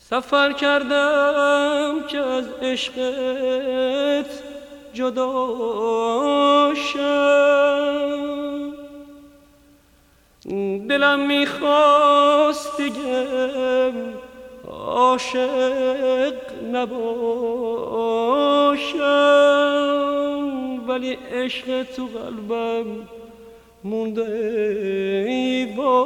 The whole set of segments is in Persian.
سفر کردم که از عشقت جدا شم، دلم میخواست بگم عاشق نباشم، ولی عشق تو قلبم مونده ای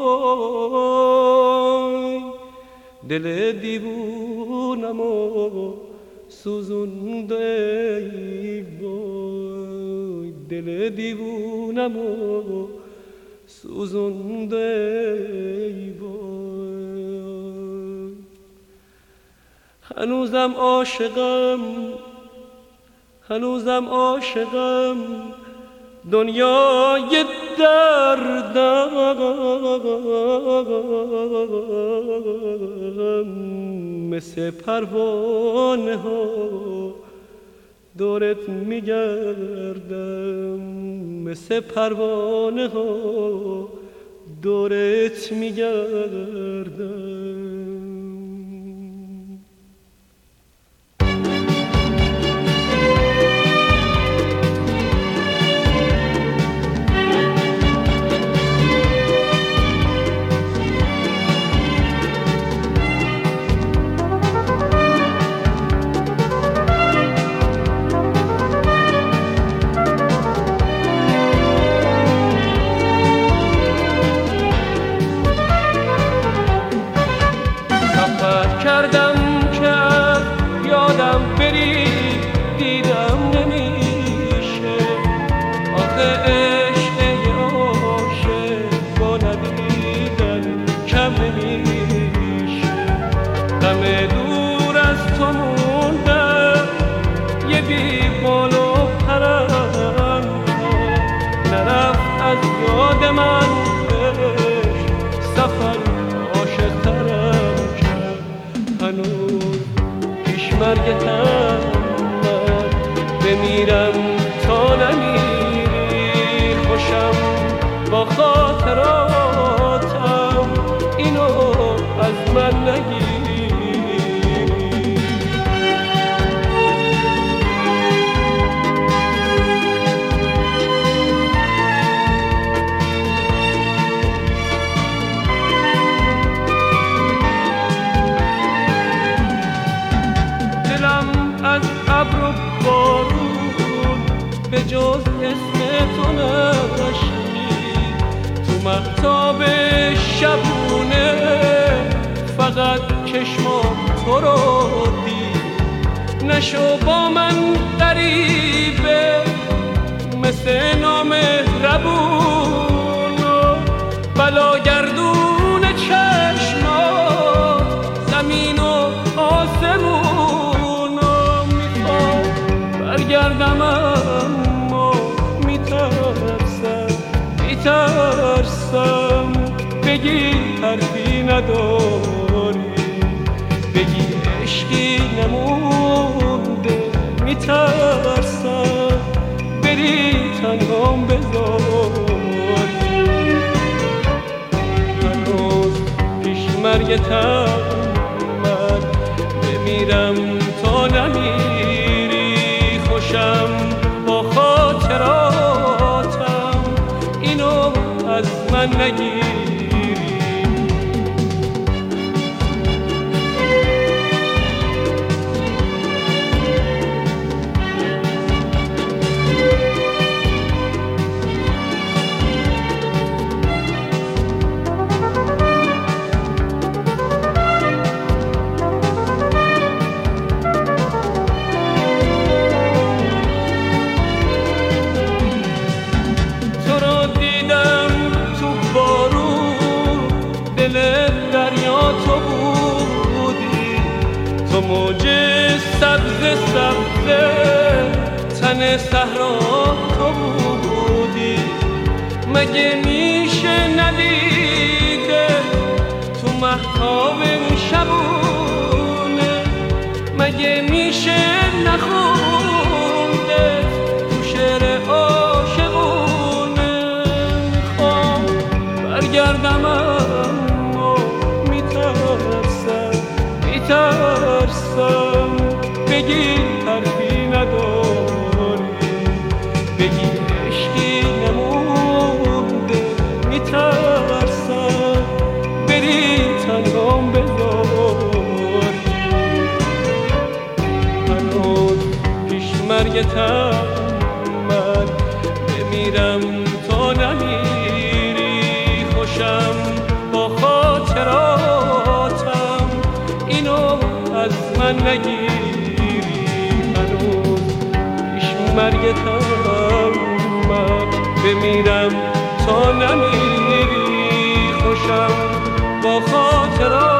وای. دل دیوونم و سوزونده ای وای، دل دیوونم و سوزونده ای وای. هنوزم عاشقم دنیای دردم، مثل پروانه ها دورت میگردم، مثل پروانه ها دورت میگردم. مرگتم من بمیرم تا نمیری، خوشم با خاطراتم اینو از من نگیری. به جز اسم تو نشنید تو مهتاب شبونه، فقط چشمام تو رو دید. نشو با من غریبه مثل نامهربون، بلاگردون چشمات زمین و آسمون. میخوام برگردم اما میترسم بگی حرفی نداری، بگی عشقی نمونده. میترسم بری تنهام بذاری، هنوز پیش مرگتم من بمیرم تا نمیری، خوشم با خاطراتم اینو از من نگیری. موج سبز تن صحرا تو بودی، مگه میشه ندیده تو مهتاب شبونه، مگه میشه نخونده تو شعر عاشقونه. میخوام برگردم اما میترسم مرگتم من بمیرم تا نمیری خوشم با خاطراتم اینو از من نگیری هنوز پیش مرگتم من بمیرم تا نمیری خوشم با خاطراتم